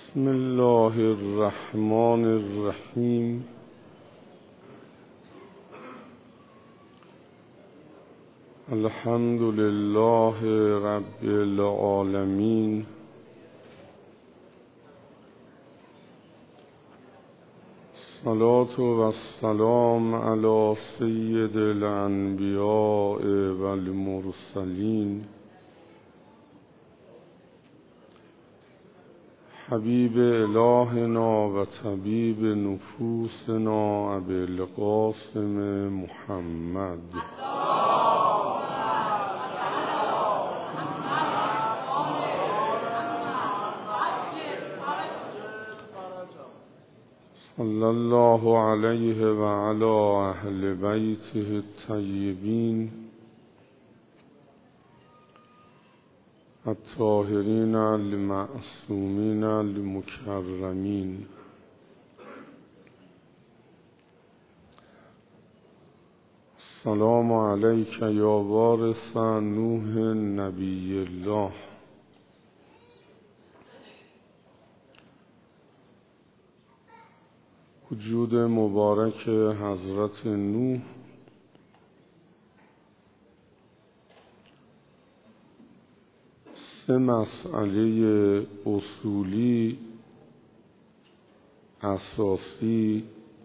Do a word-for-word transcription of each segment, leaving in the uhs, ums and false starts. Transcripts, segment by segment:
بسم الله الرحمن الرحیم. الحمد لله رب العالمین. الصلاة و السلام علی سید الانبیاء و المرسلین حبیب الهنا و طبیب نفوسنا ابی القاسم محمد صلی الله علیه و علی اهل بیته الطیبین الطاهرین المعصومین المکرمین. السلام علیک یا وارث نوح نبی الله. وجود مبارک حضرت نوح سه مسئله اصولی اساسی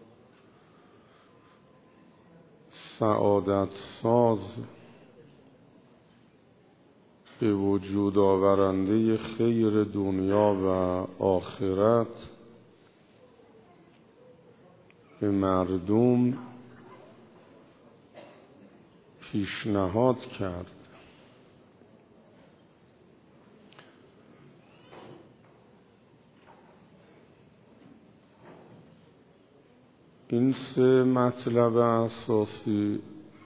سعادت ساز به وجود آورنده خیر دنیا و آخرت به مردم پیشنهاد کرد. این سه مطلب اساسی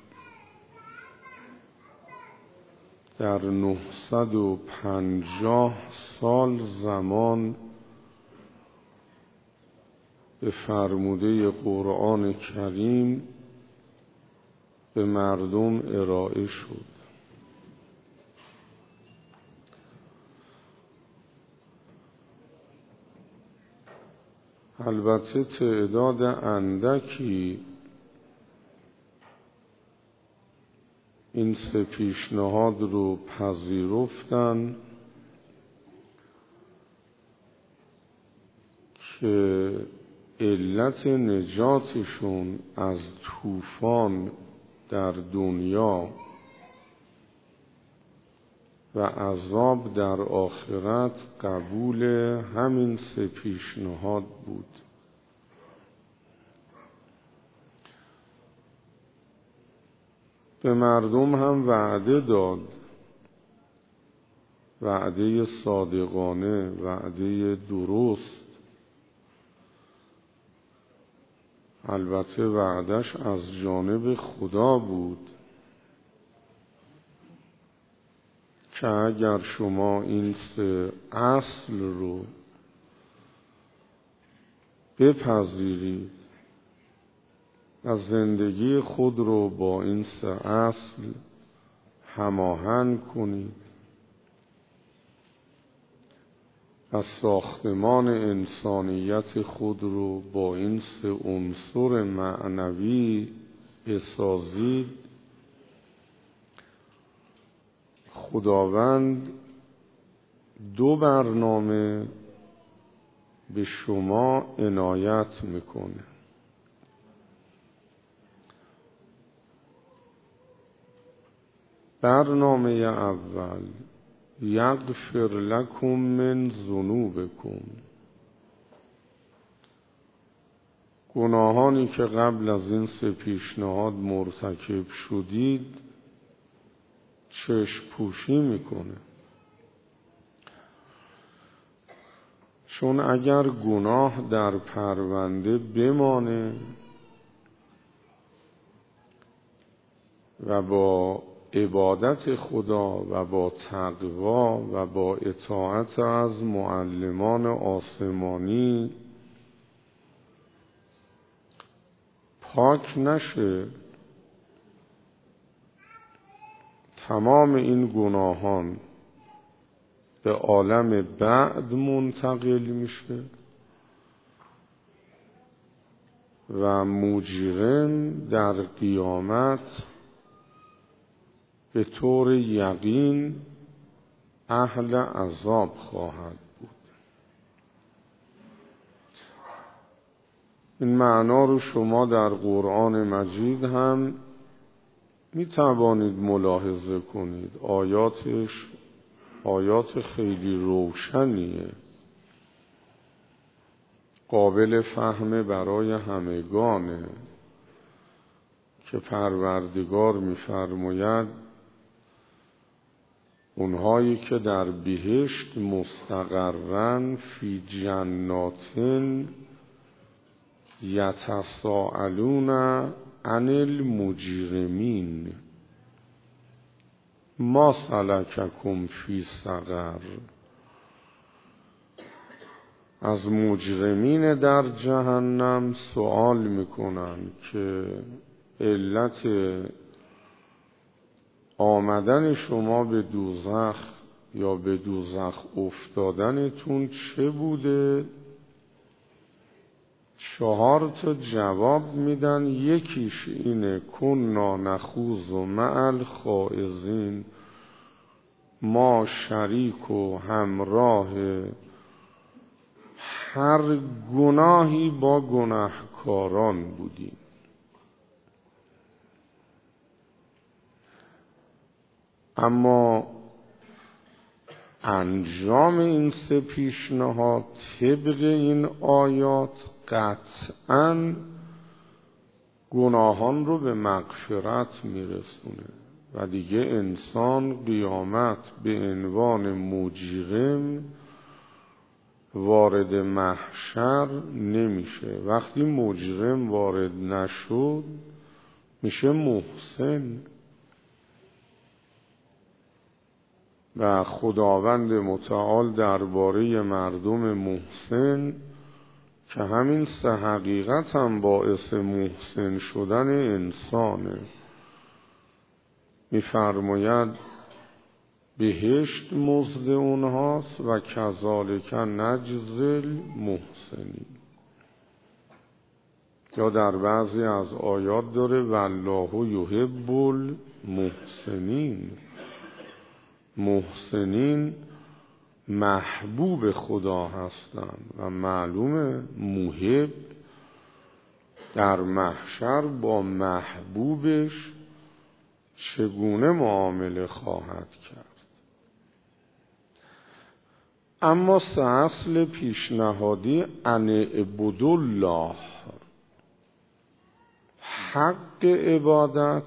در نهصد و پنجاه سال زمان به فرموده قرآن کریم به مردم ارائه شد. البته تعداد اندکی این سه پیشنهاد رو پذیرفتن که علت نجاتشون از طوفان در دنیا و عذاب در آخرت قبول همین سه پیشنهاد بود. به مردم هم وعده داد، وعده صادقانه، وعده درست. البته وعدش از جانب خدا بود که اگر شما این سه اصل رو بپذیرید و زندگی خود رو با این سه اصل هماهنگ کنید و ساختمان انسانیت خود رو با این سه عنصر معنوی بسازید، خداوند دو برنامه به شما عنایت میکنه. برنامه اول یغفر لکم من ذنوبکم، گناهانی که قبل از این سه پیشنهاد مرتکب شدید چشم پوشی میکنه. چون اگر گناه در پرونده بمانه و با عبادت خدا و با تقوا و با اطاعت از معلمان آسمانی پاک نشه، تمام این گناهان به عالم بعد منتقل میشه و مجرم در قیامت به طور یقین اهل عذاب خواهد بود. این معنا رو شما در قرآن مجید هم می توانید ملاحظه کنید. آیاتش آیات خیلی روشنیه، قابل فهم برای همگانه که پروردگار می‌فرماید اونهایی که در بهشت مستقرن فی جناتن یتساءلون عن المجرمین ما سلککم فی سقر. از مجرمین در جهنم سوال میکنن که علت آمدن شما به دوزخ یا به دوزخ افتادنتون چه بوده؟ چهار تا جواب میدن. یکیش اینه کنا نخوض مع الخائضین، ما شریک و همراه هر گناهی با گناهکاران بودیم. اما انجام این سه پیشنهاد طبق این آیات قطعاً گناهان رو به مغفرت میرسونه و دیگه انسان قیامت به عنوان مجرم وارد محشر نمیشه. وقتی مجرم وارد نشد میشه محسن و خداوند متعال درباره مردم محسن که همین سه حقیقت هم باعث محسن شدن انسانه میفرماید بهشت مزد اونهاست و کذالک نجزی المحسنین. یا در بعضی از آیات داره والله یحب المحسنین. محسنین محبوب خدا هستند و معلومه محب در محشر با محبوبش چگونه معامله خواهد کرد. اما سه اصل پیشنهادی ان اعبدوا الله، حق عبادت،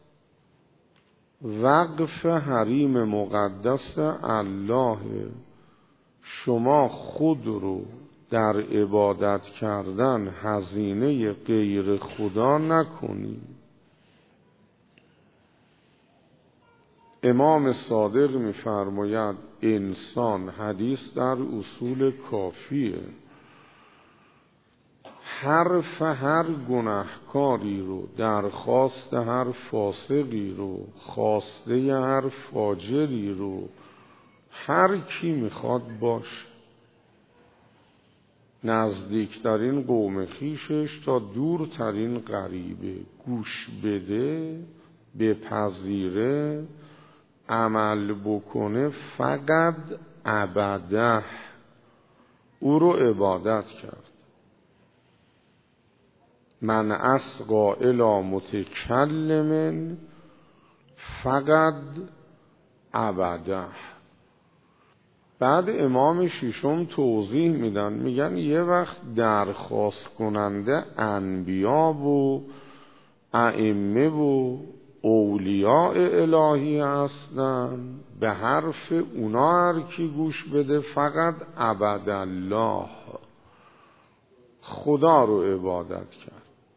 وقف حریم مقدس الله. شما خود رو در عبادت کردن هزینه غیر خدا نکنید. امام صادق می‌فرماید انسان، حدیث در اصول کافیه، حرف هر گناهکاری رو، درخواست هر فاسقی رو، خواسته هر فاجری رو هر کی میخواد باشه، نزدیکترین قوم خیشش تا دورترین غریبه، گوش بده، بپذیره، عمل بکنه، فقط عبده او رو عبادت کرد. من اسقا الی متکلم فقط عبده. بعد امام ششم توضیح میدن، میگن یه وقت درخواست کننده انبیا و ائمه و اولیاء الهی هستن، به حرف اونا هر کی گوش بده فقط عبد الله، خدا رو عبادت کرد.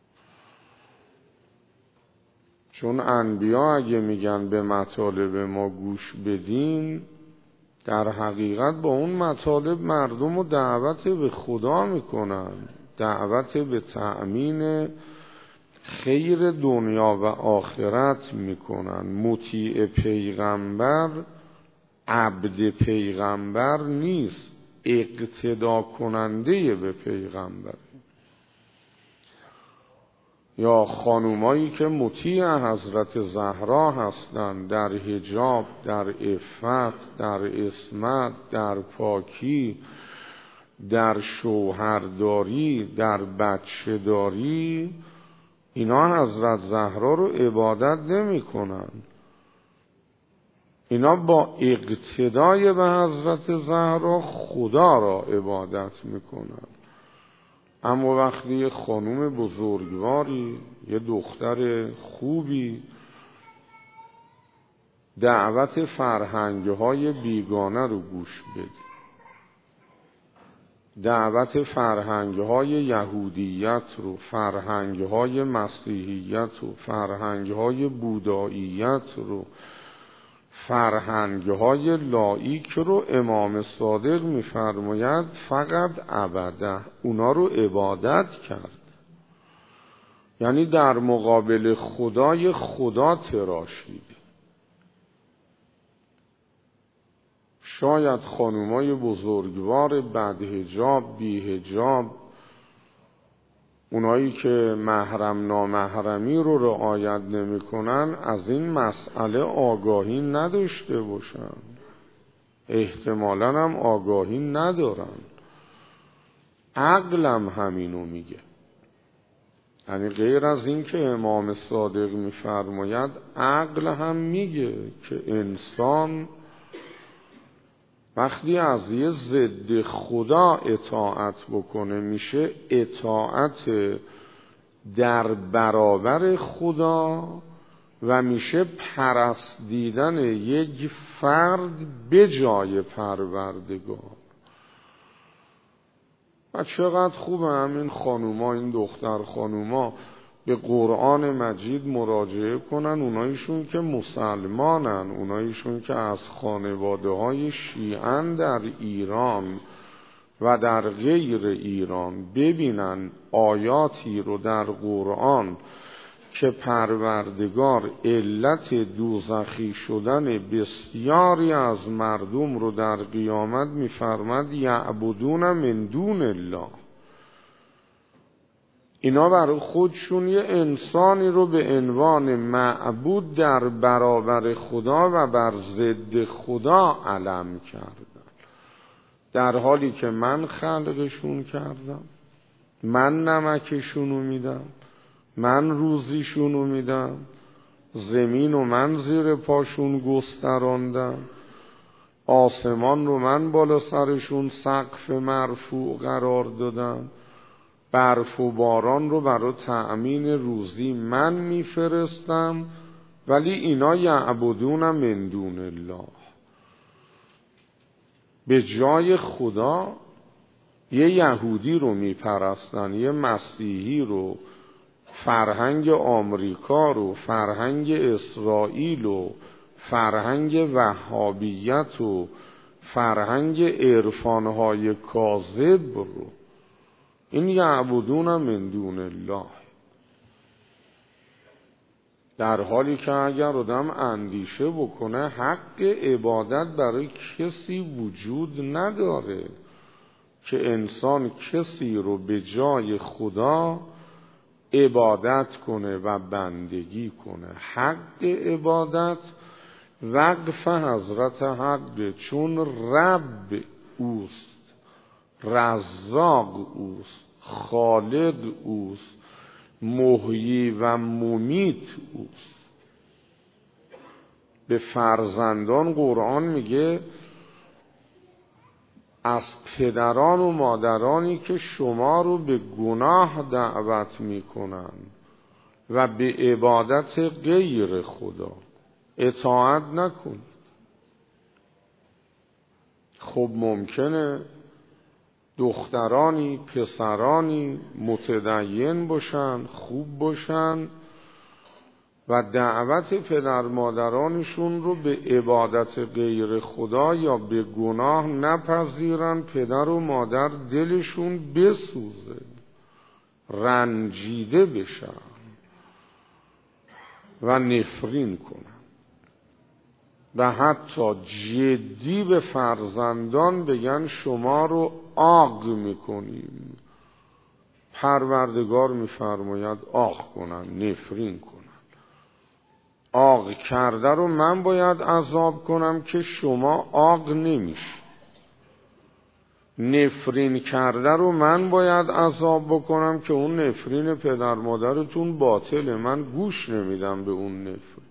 چون انبیا اگه میگن به مطالب ما گوش بدین، در حقیقت با اون مطالب مردم رو دعوت به خدا میکنن، دعوت به تأمین خیر دنیا و آخرت میکنن. مطیع پیغمبر عبد پیغمبر نیست، اقتدا کننده به پیغمبر. یا خانومایی که مطیع حضرت زهرا هستند در حجاب، در عفت، در عصمت، در پاکی، در شوهرداری، در بچه‌داری، اینا حضرت زهرا رو عبادت نمی کنن. اینا با اقتدای به حضرت زهرا خدا را عبادت میکنن. اما وقتی خانوم بزرگواری، یه دختر خوبی دعوت فرهنگ‌های بیگانه رو گوش بده، دعوت فرهنگ‌های یهودیت رو، فرهنگ‌های مسیحیت رو، فرهنگ‌های بوداییت رو، فرهنگ‌های لاییک رو امام صادق می‌فرماید فقط عبده، اونا رو عبادت کرد. یعنی در مقابل خدای خدا تراشید. شاید خانومای بزرگوار بدحجاب، بی‌حجاب، اونایی که محرم نامحرمی رو رعایت نمی کنن از این مسئله آگاهی نداشته باشن، احتمالاً هم آگاهی ندارن. عقلم همینو میگه. یعنی غیر از این که امام صادق میفرماید، عقل هم میگه که انسان وقتی از یه ضد خدا اطاعت بکنه میشه اطاعت در برابر خدا و میشه پرستیدن یک فرد به جای پروردگار. و چقدر خوبه همین خانوما، این دختر خانوما به قرآن مجید مراجعه کنن، اونایشون که مسلمانن، اونایشون که از خانواده های شیعن در ایران و در غیر ایران، ببینن آیاتی رو در قرآن که پروردگار علت دوزخی شدن بسیاری از مردم رو در قیامت میفرماد یعبدون من دون الله. اینا برای خودشون یه انسانی رو به عنوان معبود در برابر خدا و بر ضد خدا علم کردن، در حالی که من خلقشون کردم، من نمکشونو میدم، من روزیشونو میدم، زمین و من زیر پاشون گستراندم، آسمان رو من بالا سرشون سقف مرفوع قرار دادم، برف و باران رو برای تأمین روزی من میفرستم، ولی اینا یعبدون من دون الله، به جای خدا یه یهودی رو میپرستن، یه مسیحی رو، فرهنگ آمریکا رو، فرهنگ اسرائیل و فرهنگ وهابیت و فرهنگ عرفانهای کاذب رو. این یعبدون من دون الله، در حالی که اگر آدم اندیشه بکنه حق عبادت برای کسی وجود نداره که انسان کسی رو به جای خدا عبادت کنه و بندگی کنه. حق عبادت وقف حضرت حق، چون رب اوست، رزاق اوست، خالق اوست، محیی و ممیت اوست. به فرزندان قرآن میگه از پدران و مادرانی که شما رو به گناه دعوت میکنن و به عبادت غیر خدا اطاعت نکنید. خب ممکنه دخترانی، پسرانی متدین باشن، خوب باشن و دعوت پدر مادرانشون رو به عبادت غیر خدا یا به گناه نپذیرن، پدر و مادر دلشون بسوزه، رنجیده بشن و نفرین کنن. و حتی جدی به فرزندان بگن شما رو عاق میکنیم، پروردگار میفرماید عاق کنن، نفرین کنن. عاق کرده رو من باید عذاب کنم که شما عاق نمیشی. نفرین کرده رو من باید عذاب بکنم که اون نفرین پدر مادرتون باطله، من گوش نمیدم به اون نفرین.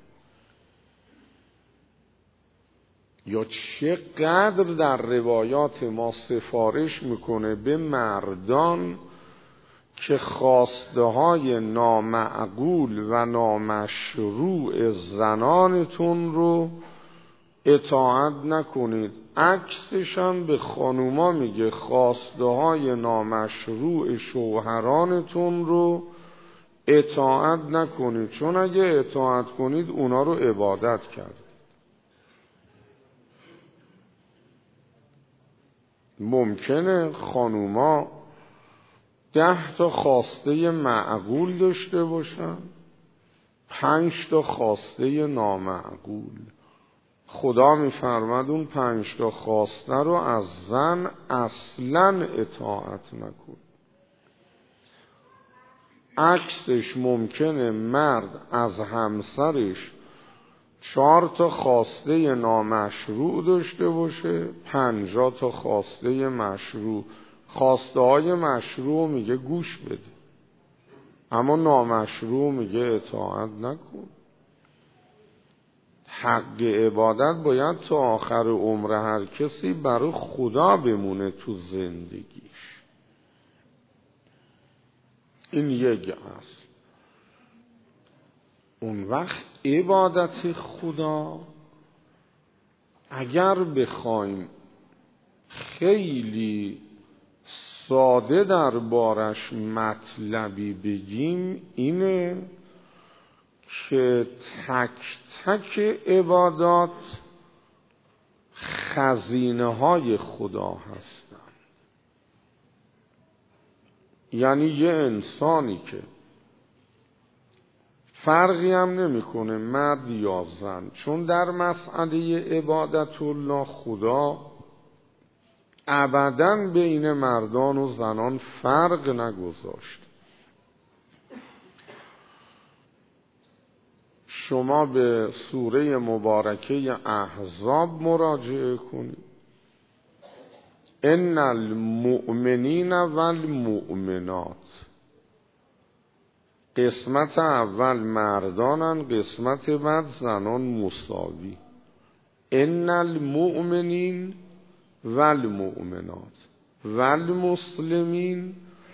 یا چقدر در روایات ما سفارش میکنه به مردان که خواسته های نامعقول و نامشروع زنانتون رو اطاعت نکنید. عکسش هم به خانوما میگه خواسته های نامشروع شوهرانتون رو اطاعت نکنید، چون اگه اطاعت کنید اونا رو عبادت کرد. ممکنه خانوما ده تا خواسته معقول داشته باشن، پنج تا خواسته نامعقول. خدا میفرماد اون پنج تا خواسته رو از زن اصلاً اطاعت نکن. عکسش ممکنه مرد از همسرش چهار تا خواسته نامشروع داشته باشه، پنجاه تا خواسته مشروع. خواسته های مشروع میگه گوش بده، اما نامشروع میگه اطاعت نکن. حق عبادت باید تا آخر عمر هر کسی برای خدا بمونه تو زندگیش. این یک اصل. اون وقت عبادت خدا اگر بخوایم خیلی ساده در بارش مطلبی بگیم اینه که تک تک عبادات خزینه های خدا هستن. یعنی یه انسانی که فرقی هم نمیکنه مرد یا زن، چون در مسئله عبادت الله خدا ابداً بین مردان و زنان فرق نگذاشت. شما به سوره مبارکه احزاب مراجعه کنید. ان المؤمنین والمؤمنات، قسمت اول مردانن، قسمت بعد زنان مساوی. ان المؤمنین والمؤمنات والمسلمین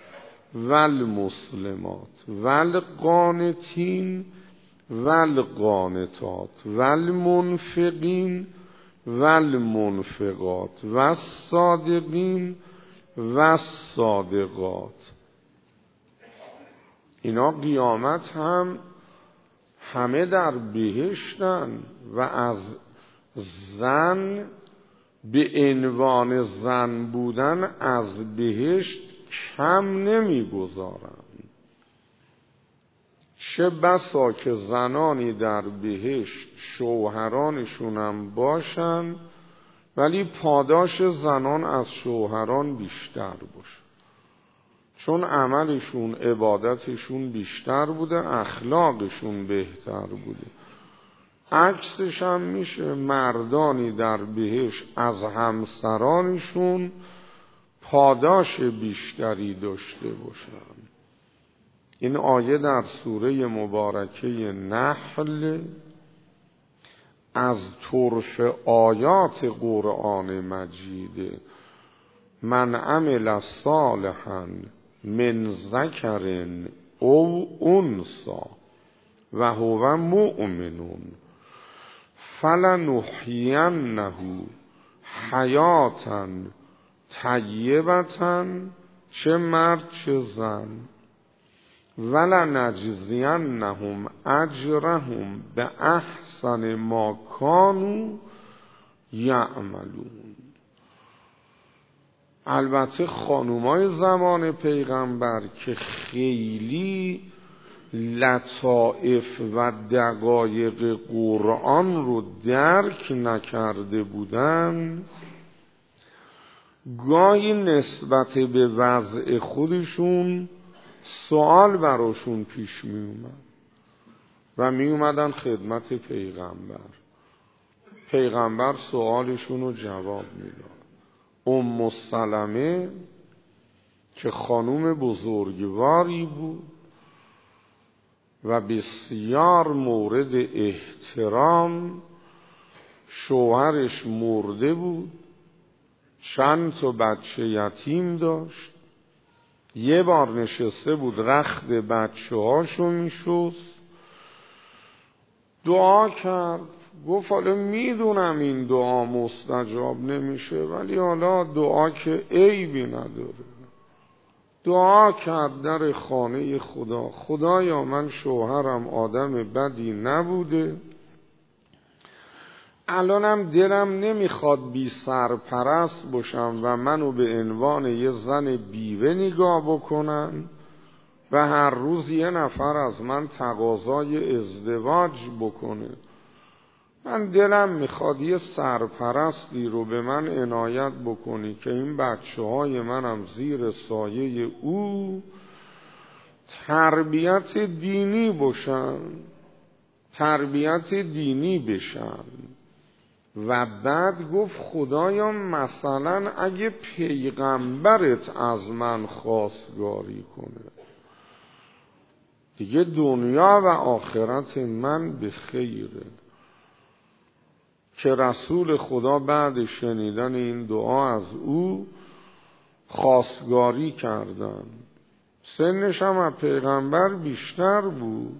والمسلمات والقانتین والقانتات والمنفقین والمنفقات والصادقین والصادقات. اینا قیامت هم همه در بهشتن و از زن به عنوان زن بودن از بهشت کم نمیگذارن. چه بسا که زنانی در بهشت شوهرانشون هم باشن ولی پاداش زنان از شوهران بیشتر باشه، چون عملشون عبادتشون بیشتر بوده، اخلاقشون بهتر بوده. عکسش هم میشه مردانی در بهشت از همسرانشون پاداش بیشتری داشته باشن. این آیه در سوره مبارکه نحل از طرف آیات قرآن مجید من عمل صالحا من ذکر او انثی و هو مؤمن فلنحینه حیاتا طیبتا، چه مرد چه زن، ولنجزینهم اجرهم به احسن ما کانوا یعملون. البته خانومای زمان پیغمبر که خیلی لطائف و دقایق قرآن رو درک نکرده بودن، گاهی نسبت به وضع خودشون سوال براشون پیش می اومد و می اومدن خدمت پیغمبر. پیغمبر سوالشون رو جواب میداد. ام سلمه که خانوم بزرگواری بود و بسیار مورد احترام، شوهرش مرده بود، چند تا بچه یتیم داشت، یه بار نشسته بود رخت بچه هاشو میشست، دعا کرد، گفت حالا میدونم این دعا مستجاب نمیشه ولی حالا دعا که عیبی نداره. دعا کرد در خانه خدا، خدایا من شوهرم آدم بدی نبوده، الانم دلم نمیخواد بی سرپرست باشم و منو به عنوان یه زن بیوه نگاه بکنن و هر روز یه نفر از من تقاضای ازدواج بکنه. من دلم میخواد یه سرپرستی رو به من عنایت بکنی که این بچه های منم زیر سایه او تربیت دینی باشن، تربیت دینی بشن. و بعد گفت خدایا مثلا اگه پیغمبرت از من خواستگاری کنه دیگه دنیا و آخرت من به خیره. که رسول خدا بعد شنیدن این دعا از او خواستگاری کردن. سنش هم از پیغمبر بیشتر بود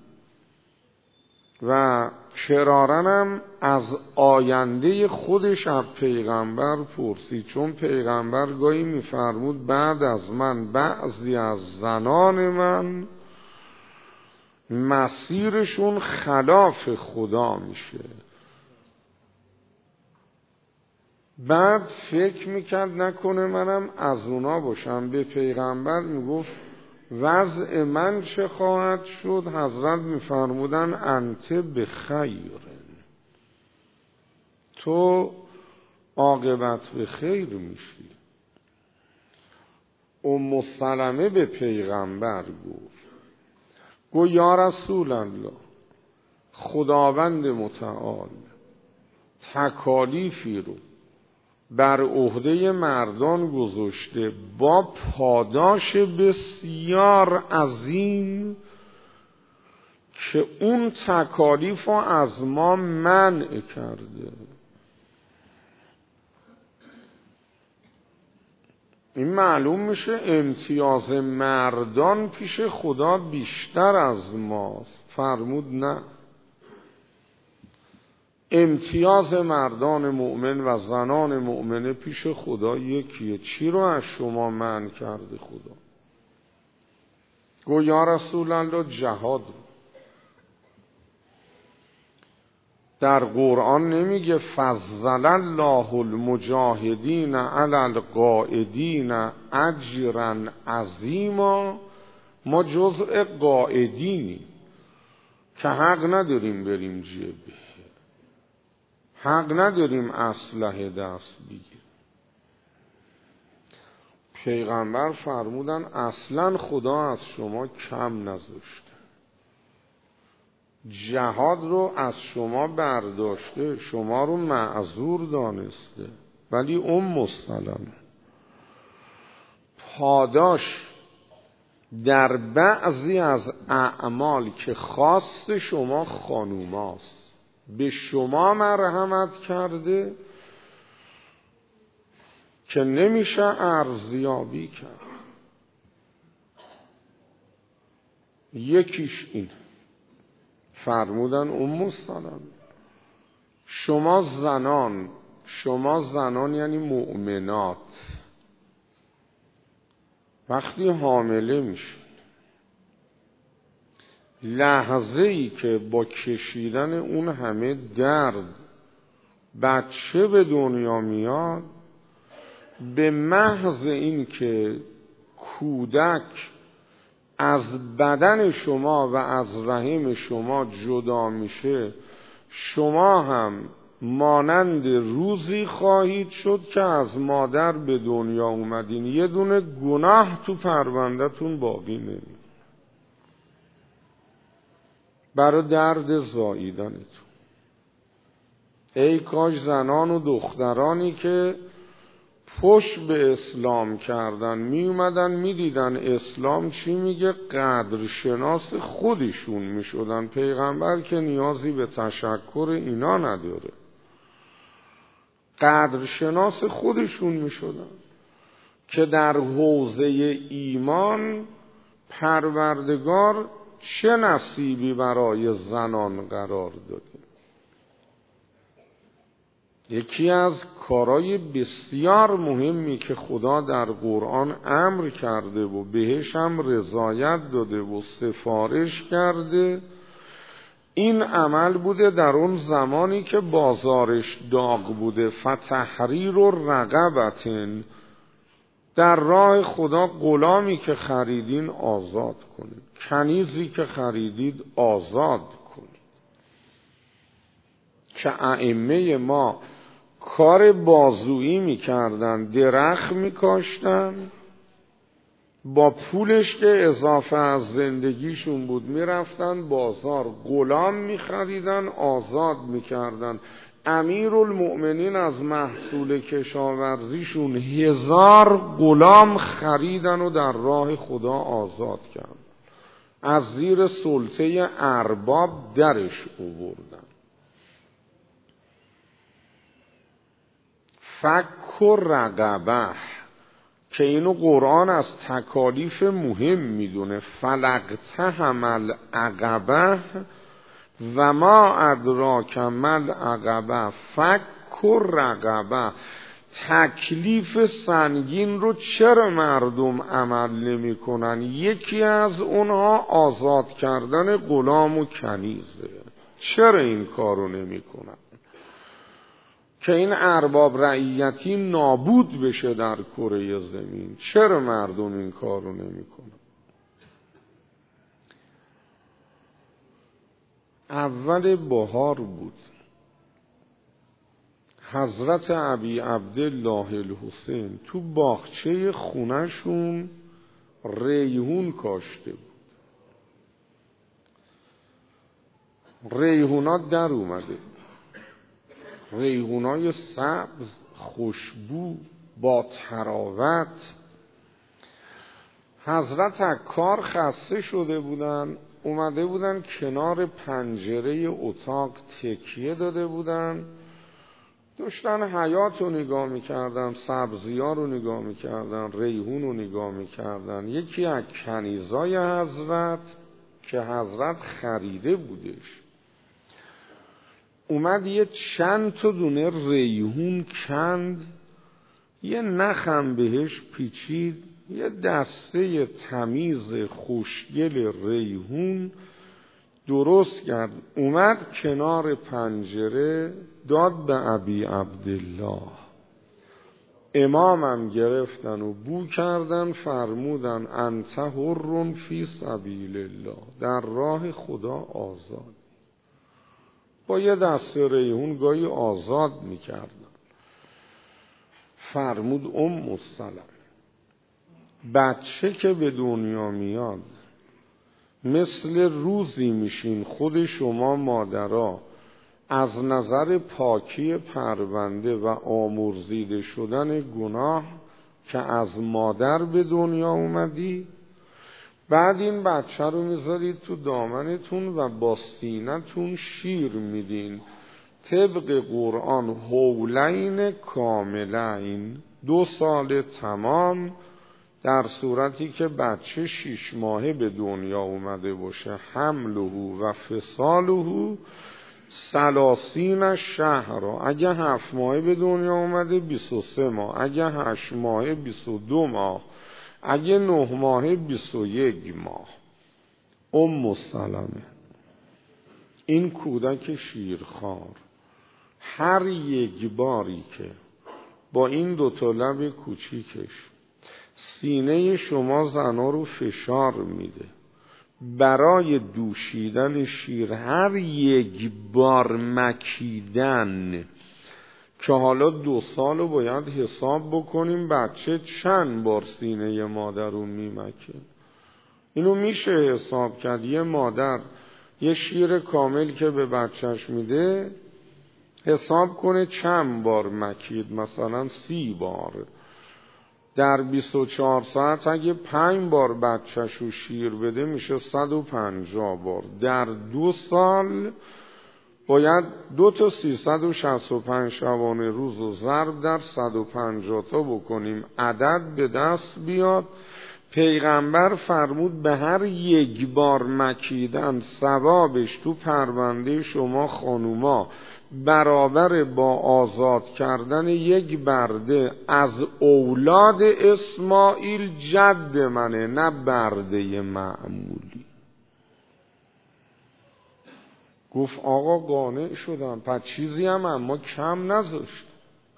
و کرارن هم از آینده خودش از پیغمبر پرسید، چون پیغمبر گاهی میفرمود بعد از من بعضی از زنان من مسیرشون خلاف خدا میشه. بعد فکر میکرد نکنه منم از اونا باشم. به پیغمبر میگفت وضع من چه خواهد شد؟ حضرت میفرمودن انت بخیر، تو عاقبت به خیر میشی. ام سلمه به پیغمبر گفت گو یا رسول الله، خداوند متعال تکالیفی رو بر عهده مردان گذاشته با پاداش بسیار عظیم که اون تکالیف رو از ما منع کرده. این معلوم میشه امتیاز مردان پیش خدا بیشتر از ماست. فرمود نه، امتیاز مردان مؤمن و زنان مؤمنه پیش خدا یکیه. چی رو از شما منع کرده خدا؟ گو یا رسول الله جهاد. در قرآن نمیگه فضل الله المجاهدین علی القاعدین اجرا عظیما؟ ما جزء قاعدینی که حق نداریم بریم جبهه، حق نداریم اسلحه دست بگیریم. پیغمبر فرمودن اصلا خدا از شما کم نذاشته، جهاد رو از شما برداشته، شما رو معذور دانسته. ولی ام سلمه پاداش در بعضی از اعمال که خاص شما خانوماست به شما مرحمت کرده که نمیشه ارزیابی کرد. یکیش این فرمودن ام سلمه شما زنان، شما زنان یعنی مؤمنات، وقتی حامله میشین لحظه ای که با کشیدن اون همه درد بچه به دنیا میاد، به محض این که کودک از بدن شما و از رحم شما جدا میشه، شما هم مانند روزی خواهید شد که از مادر به دنیا اومدین، یه دونه گناه تو پرونده‌تون باقی نمیمونه برای درد زاییدنتون. ای کاش زنان و دخترانی که پشت به اسلام کردن می اومدن می دیدن اسلام چی میگه، قدر شناس خودشون می شدن. پیغمبر که نیازی به تشکر اینا نداره، قدر شناس خودشون می شدن که در حوزه ایمان پروردگار چه نصیبی برای زنان قرار داده. یکی از کارهای بسیار مهمی که خدا در قرآن امر کرده و بهش هم رضایت داده و سفارش کرده، این عمل بوده در اون زمانی که بازارش داغ بوده، فتحریر و رقبتن، در راه خدا غلامی که خریدین آزاد کنید، کنیزی که خریدید آزاد کنید. که ائمه ما کار بازویی میکردن، درخت میکاشتن، با پولش که اضافه از زندگیشون بود میرفتن بازار، غلام میخریدن، آزاد میکردن. امیرالمؤمنین از محصول کشاورزیشون هزار غلام خریدن و در راه خدا آزاد کردن، از زیر سلطه ارباب درش آوردن. فک و رقبه که اینو قرآن از تکالیف مهم میدونه، فلقتهم العقبه و ما ادراک ما العقبه فک و رقبه. تکلیف سنگین رو چرا مردم عمل نمی کنن؟ یکی از اونها آزاد کردن غلام و کنیزه. چرا این کارو نمی کنن؟ که این ارباب رعیتی نابود بشه در کره زمین. چرا مردم این کارو نمی کنن؟ اول بهار بود، حضرت ابی عبدالله الحسین تو باغچه خونه‌شون ریحون کاشته بود. ریحونات در اومده، ریحونای سبز، خوشبو، با تراوت. حضرت از کار خسته شده بودن، اومده بودن کنار پنجره اتاق تکیه داده بودن، داشتن حیات رو نگاه میکردن، سبزی ها رو نگاه میکردن، ریحون رو نگاه میکردن. یکی از کنیزای حضرت که حضرت خریده بودش اومد یه چند تا دونه ریحون کند، یه نخم بهش پیچید، یه دسته تمیز خوشگل ریحون درست کرد، اومد کنار پنجره داد به ابی عبدالله. امامم گرفتن و بو کردن، فرمودن انت حر فی سبیل الله، در راه خدا آزاد. با یه دسته ریحون گاهی آزاد میکردن. فرمود ام السلام، بچه که به دنیا میاد مثل روزی میشین خود شما مادرها از نظر پاکی پرونده و آمرزیده شدن گناه که از مادر به دنیا اومدی، بعد این بچه رو میذارید تو دامنتون و با سینه‌تون شیر میدین. طبق قرآن حولین کاملین، دو سال تمام، در صورتی که بچه شش ماهه به دنیا اومده باشه. حمله و فصاله ثلاثین شهر، اگه هفت ماهه به دنیا اومده بیست و سه ماه، اگه هشت ماهه بیست و دو ماه، اگه نه ماهه بیست و یک ماه. ام سلمه این کودک شیرخوار هر یک باری که با این دوتا لب کوچیکش سینه شما زنا رو فشار میده. برای دوشیدن شیر هر یک بار مکیدن که حالا دو سال رو باید حساب بکنیم بچه چند بار سینه مادر رو میمکه. اینو میشه حساب کرد. یه مادر یه شیر کامل که به بچهش میده حساب کنه چند بار مکید، مثلا سی بار. در بیست و چهار ساعت اگه پنج بار بچهش رو شیر بده میشه صد و پنجاه بار. در دو سال باید دو تا سیصد و شصت و پنج شبانه روز رو ضرب در صد و پنجاه تا بکنیم عدد به دست بیاد. پیغمبر فرمود به هر یک بار مکیدن ثوابش تو پرونده شما خانوما برابر با آزاد کردن یک برده از اولاد اسماعیل جد منه، نه برده معمولی. گفت آقا قانع شدم، پس چیزی هم اما کم نذاشت.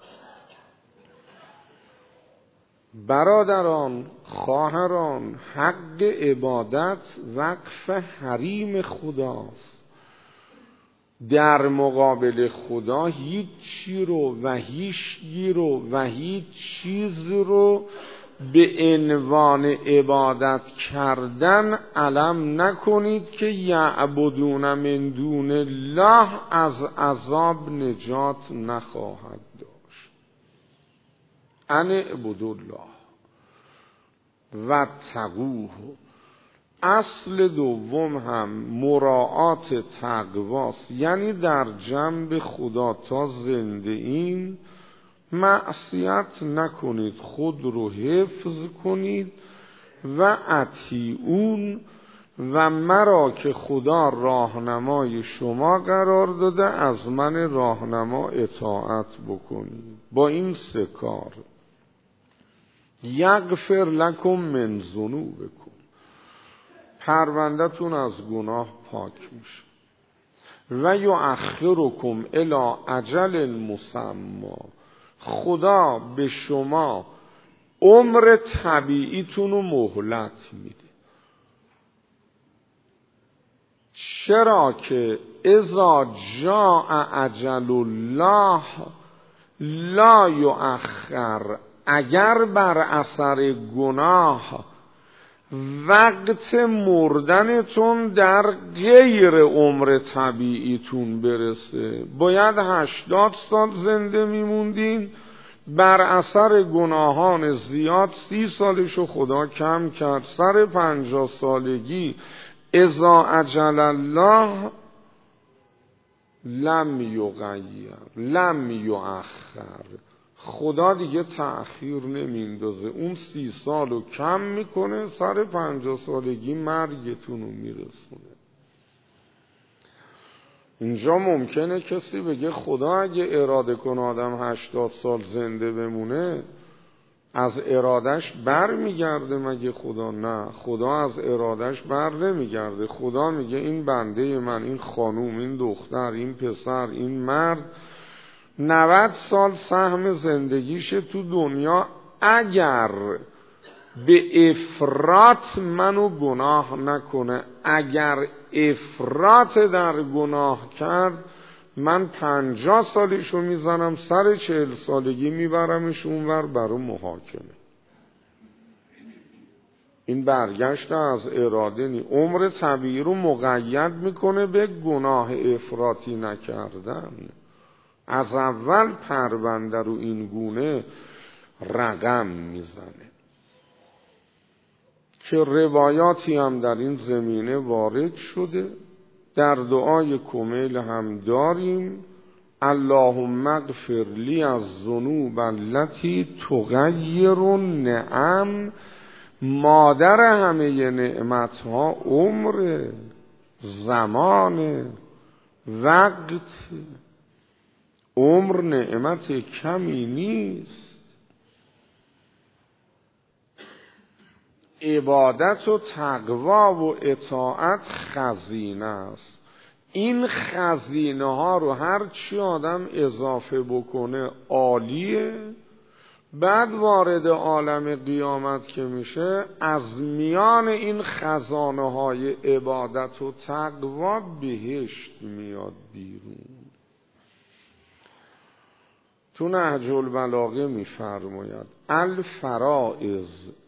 برادران، خواهران، حق عبادت وقف حریم خداست. در مقابل خدا هیچ چی رو و هیچ گی رو و هیچ چیز رو به عنوان عبادت کردن علم نکنید که یعبدون من دون الله از عذاب نجات نخواهد داشت. ان اعبدوا الله و تقوه. اصل دوم هم مراعات تقواست، یعنی در جنب خدا تا زنده این معصیت نکنید، خود رو حفظ کنید و اطیعون و مرا که خدا راهنمای شما قرار داده از من راهنما اطاعت بکنید. با این سه کار یغفر لکم من ذنوبکم، پرونده‌تون از گناه پاک میشه. و یؤخرکم الی اجل مسمی، خدا به شما عمر طبیعیتون رو مهلت میده. چرا که اذا جاء اجل الله لا یؤخر، اگر بر اثر گناه وقت مردنتون در غیر عمر طبیعیتون برسه، باید هشتاد سال زنده میموندین، بر اثر گناهان زیاد سی سالشو خدا کم کرد، سر پنجاه سالگی اذا اجل الله لم یغیر لم یؤخر، خدا دیگه تأخیر نمیندازه، اون سی سالو کم میکنه، سر پنجاه سالگی مرگتون رو میرسونه. اینجا ممکنه کسی بگه خدا اگه اراده کنه آدم هشتاد سال زنده بمونه از ارادش بر میگرده مگه خدا؟ نه، خدا از ارادش بر نمیگرده. خدا میگه این بنده من، این خانوم، این دختر، این پسر، این مرد نود سال سهم زندگیش تو دنیا اگر به افراط منو گناه نکنه، اگر افراط در گناه کرد من پنجاه سالشو میزنم، سر چهل سالگی میبرمش اونور برای محاکمه. این برگشت از اراده نی، عمر طبیعی رو مقید میکنه به گناه افراطی نکردن. از اول پرونده رو این گونه رقم میزنه که روایاتی هم در این زمینه وارد شده. در دعای کمیل هم داریم اللهم اغفر لی از ذنوب التي تغیر النعم. مادر همه نعمت ها عمر، زمان، وقت. عمر نعمت کمی نیست. عبادت و تقوا و اطاعت خزینه است. این خزینه ها رو هر چی آدم اضافه بکنه عالیه، بعد وارد عالم قیامت که میشه، از میان این خزانه های عبادت و تقوا بهشت میاد بیرون. تو نهج البلاغه میفرماید الفرائض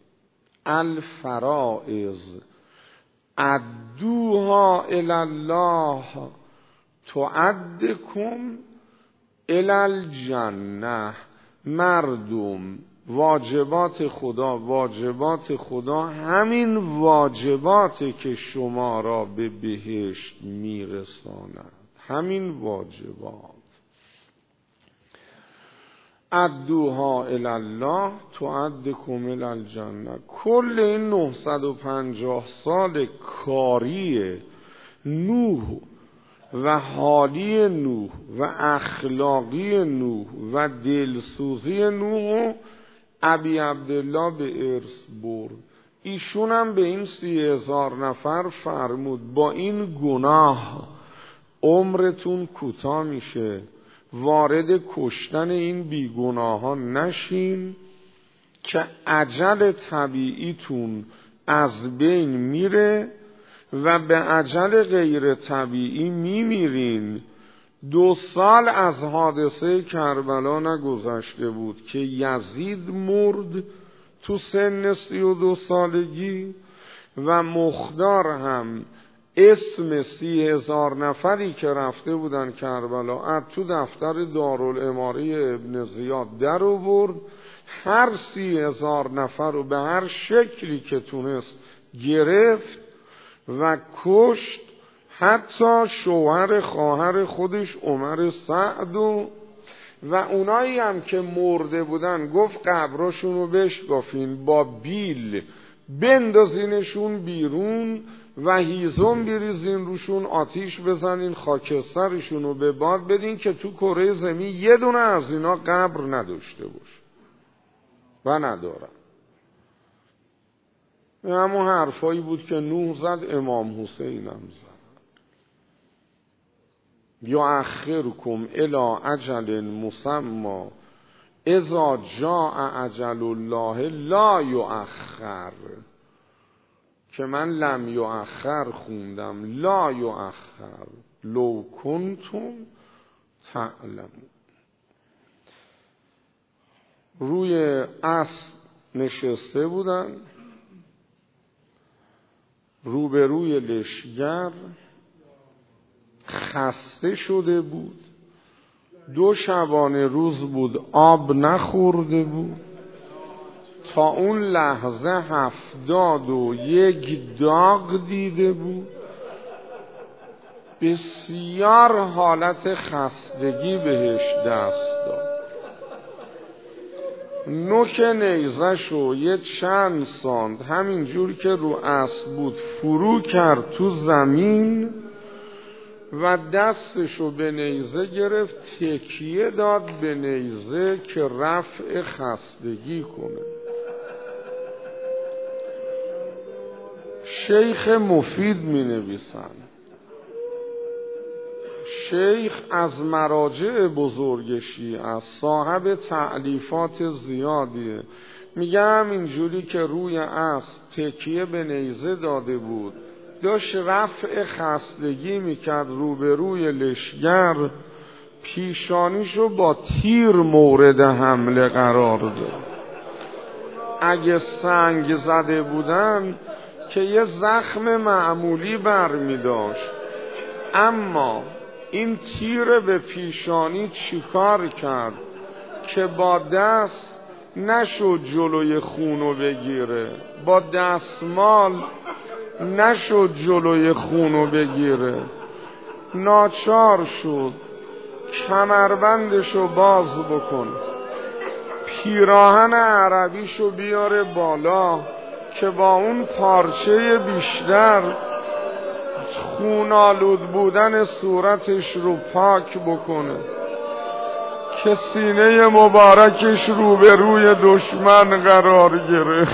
الفرائض ادوها الی الله تعدکم الی الجنه. مردم، واجبات خدا واجبات خدا همین واجباتی که شما را به بهشت میرساند، همین واجبات. ادوها الی الله تعدکم الی الجنه. کل این نهصد و پنجاه سال کاری نوح و حالی نوح و اخلاقی نوح و دلسوزی نوح ابی عبدالله به ارث برد. ایشون هم به این سی هزار نفر فرمود با این گناه عمرتون کوتاه میشه، وارد کشتن این بیگناهان نشین که اجل طبیعیتون از بین میره و به اجل غیر طبیعی میمیرین. دو سال از حادثه کربلا نگذشته بود که یزید مرد تو سن سی و دو سالگی و مخدار هم اسم سی هزار نفری که رفته بودن کربلا از تو دفتر دارالعماری ابن زیاد در آورد. هر سی هزار نفر رو به هر شکلی که تونست گرفت و کشت، حتی شوهر خواهر خودش عمر سعد و و اونایی هم که مرده بودن گفت قبرشون رو بشکافین، با بیل بندازینشون بیرون و هیزم بریزین روشون، آتیش بزنین، خاکسترشون رو به باد بدین که تو کره زمین یه دونه از اینا قبر نداشته باشه و ندارن. همون حرفایی بود که نوح زد، امام حسین هم زد. یؤخرکم الی اجل مسمی اذا جاء اجل الله لا یؤخر، که من لم یؤخر خوندم، لا یؤخر لو کنتم تعلمون. روی اسب نشسته بودن، روبروی لشگر، خسته شده بود، دو شبانه روز بود آب نخورده بود، تا اون لحظه هفتاد و یک داغ دیده بود. بسیار حالت خستگی بهش دست داد. نوک نیزشو یه چند سانت همینجور که رو اسب بود فرو کرد تو زمین و دستشو به نیزه گرفت، تکیه داد به نیزه که رفع خستگی کنه. شیخ مفید می نویسن، شیخ از مراجع بزرگ شیعه، صاحب تألیفات زیادیه، میگه همینجوری که روی اسب تکیه به نیزه داده بود، داشت رفع خستگی میکرد، روبروی لشگر پیشانیشو با تیر مورد حمله قرار داد. اگه سنگ زده بودن که یه زخم معمولی برمی داشت، اما این تیر به پیشانی چیکار کرد که با دست نشد جلوی خونو بگیره، با دستمال نشد جلوی خونو بگیره، ناچار شد کمربندشو باز بکن، پیراهن عربیشو بیاره بالا که با اون پارچه بیشتر خونالود بودن صورتش رو پاک بکنه، که سینه مبارکش رو به روی دشمن قرار گرفت.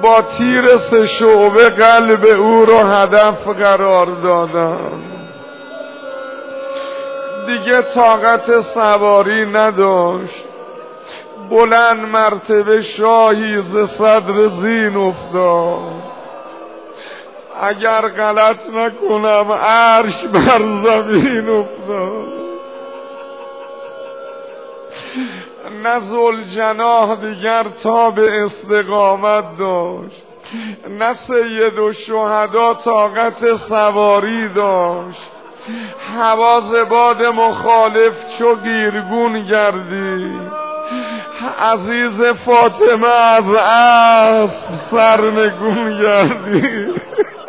با تیر سه شعبه قلب او رو هدف قرار دادن. دیگه طاقت سواری نداشت. بلند مرتبه شاهی ز صدر زین افتاد. اگر غلط نکنم عرش بر زمین افتاد. نه ذوالجناح دیگر تاب استقامت داشت، نه سید الشهدا طاقت سواری داشت. حواز باد مخالف چو گیرگون گردید. عزیز فاطمه از اسب سرنگون گردید.